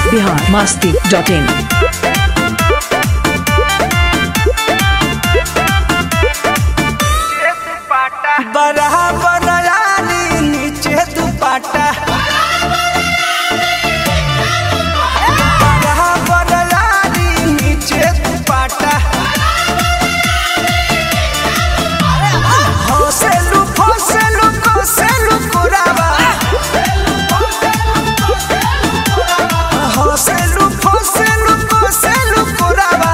biharmasti.in बराबर यारी नीचे दुपट्टा बराबर यारी नीचे दुपट्टा हौसलू फौसलू कोसलू कुरावा हौसलू फौसलू कोसलू कुरावा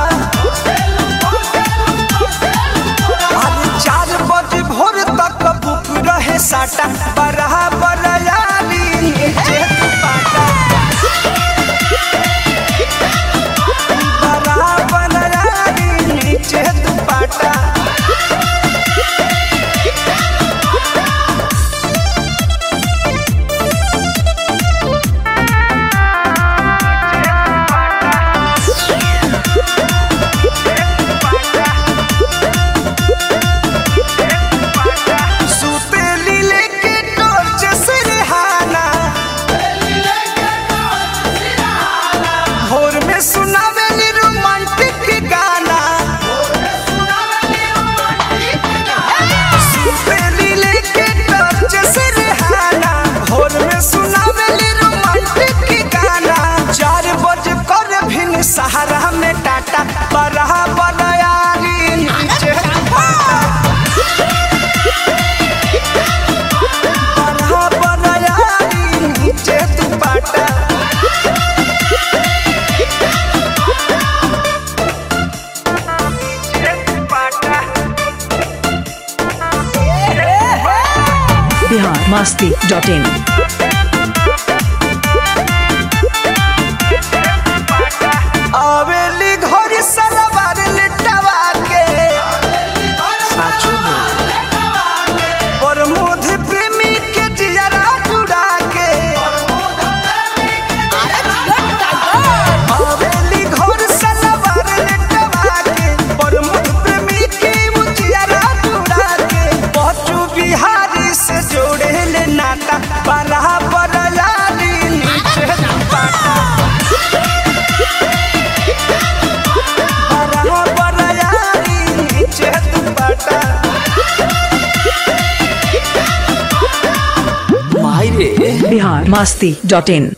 साटा बराबर यारी नीचे दुपट्टा बराबर यारी नीचे दुपट्टा सुनावेली रोमांटिक गाना सुपेली लेके टच से रिहाना भोर में सुनावेली रोमांटिक गाना 4 बजे कर भिन सहारा में टाटा बराबर यारी नीचे बराबर यारी नीचे दुपट्टा biharmasti.in आवेली घोरी सलवार लिटवा के और मोध प्रेमी के जियरा जुड़ा के आवेली घोर सलवार लिटवा के और मोध प्रेमी के जियरा जुड़ा के बच्चू बिहारी से जोड़े ले नाता बराबर यारी नीचे दुपट्टा बराबर यारी नीचे दुपट्टा biharmasti.in